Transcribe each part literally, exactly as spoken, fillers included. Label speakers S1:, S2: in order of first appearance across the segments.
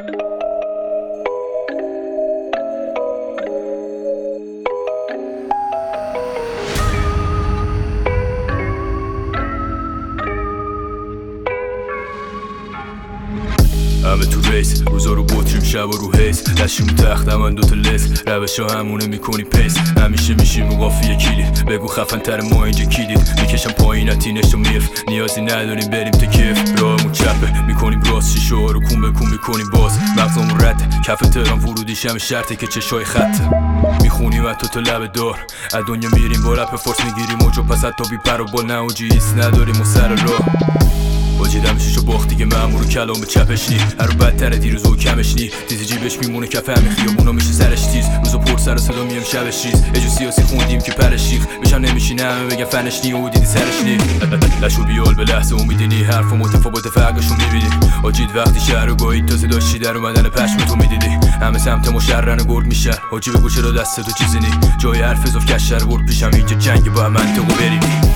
S1: همه تو ریس روزا رو بطریم شب و رو حیس لشیم تخت من دوتا لس روش ها همونه میکنی پیس همیشه میشیم و قافیه کلید بگو خفن تر ما اینجا کلید میکشم پایینتی نشت و میرف نیازی نداریم بریم تا کیف راهمون چپه میکنیم راست شیشه ها رو کون به کون میکنیم باز مغزمون رده کف تهران ورودیش همه شرطه که چشای خطه میخونیم حتی تا لب دار از دنیا میریم با رپ فورس میگیریم موجو پس حتی بی پر و با نوجی ایست نداریم و سر راه باجی دمشیشو باخت دیگه مامورو کلام چپش نی هرو بدتره دیروز و کمش نی تیزی جیبش میمونه کف همین خیابونا میشه سرش تیز روزو پر سر و صدا میم شبش ریز اجو سیاسی خوندیم که پرش شیخ بشم نمیشینه همه بگن فنش نی و دیدی سرش نی لشو بیال به لحظه امیدینی حرف و متفاوت فرقشو میبینی آجید وقتی شهر رو گاهید تازه داشتی در اومدن پشم تو میدیدی همه سمت مشرن و گرد میشن آجی بگو چرا دست تو چیزی نی جای حرف اضاف کشر برد پیشم اینجا جنگ با منطقو بریم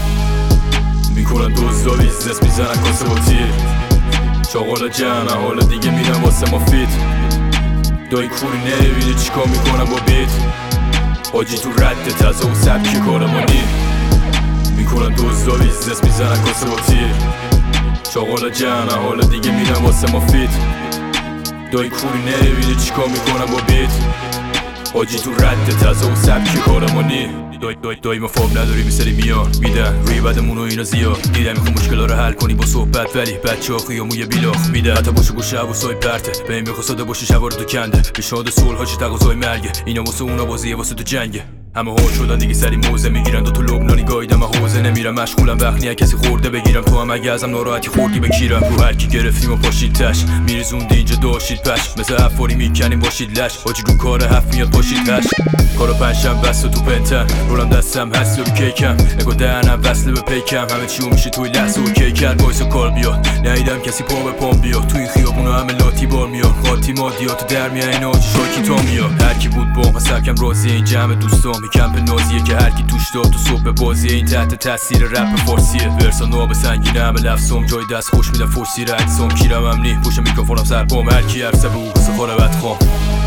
S1: میکنن دوزا بیزنس میزنن کاسه با تیر چاقالا جمع حالا دیگه میرن واسه ما فیت دایی کوری نمیبینی چیکار میکنن با بیت حاجی تو رد تازه و سبکی کارمانی میکنن دوزا بیزنس میزنن کاسه با تیر چاقالا جمع حالا دیگه میرن واسه ما فیت دایی کوری نمیبینی چیکار میکنن با بیت حاجی تو رد تازه و سبکی کارمانی دای دای دای ما فاب نداری میسری میان میدن روی بدمون و اینا زیاد دیدم میخوام مشکلا رو حل کنی با صحبت ولی بچه ها خیامو یه بیلاخ میده حتی باشه گوشه و سای پرته به این میخوا ساده باشه شوار تو کنده پیشنهاد صلح حاجی تقاضای مرگه اینا واسه اونا بازیه واسه تو جنگه همه هول شدن دیگه سری موزه میگیرن دو تا لبنانی گایدم و حوزه نمیرم مشغولم وقت نیه کسی خورده بگیرم تو هم اگه ازم ناراحتی خوردی بکیرم رو هر کی گرفتیم و پاشید تش میرزوندی اینجا داشتید پش مثل افاری میکنیم باشید لش حاجی رو کار هفت میاد باشید هش کارو پنجشنبه بس تو پنتن رولم دستم هستی رو کیکم نگو دهنم وصله به پیکم همه چیو میشه توی لحظه و کی کرد وایس و کار بیاد ندیدم کسی پا به پام بیاد تو این خیابونا همه لاتی بار میاد خاطی مادیات در میاد این آجی شاکی تا میاد هر کی بود بام سرکم راضیه این جمع دوستام کمپ نازیه که هر کی توش داد تو صبح بازیه این تحت تاثیر رپ فارسیه ورسا ناب سنگینه همه لفظام جای دست خوش میدم فورسی را اجسام کیرم امنی پوش میکروفونم سر پام هر کی حرف به واسه خاره بدخوام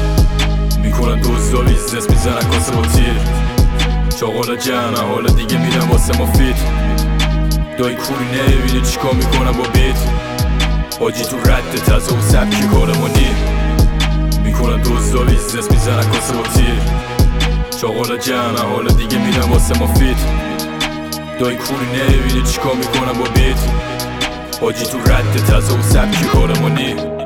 S1: میکنن دوزا بیزنس میزنن کاسه با تیر چاقالا جمع حالا دیگه میرن واسه ما فیت دایی کوری نمیبینی چیکار میکنن با بیت حاجی تو رد تازه و سبکی کارمانی میکنن دوزا بیزنس میزنن کاسه با تیر چاقالا جمع حالا دیگه میرن واسه ما فیت دایی کوری نمیبینی چیکار میکنن با بیت حاجی تو رد تازه و سبکی کارمانی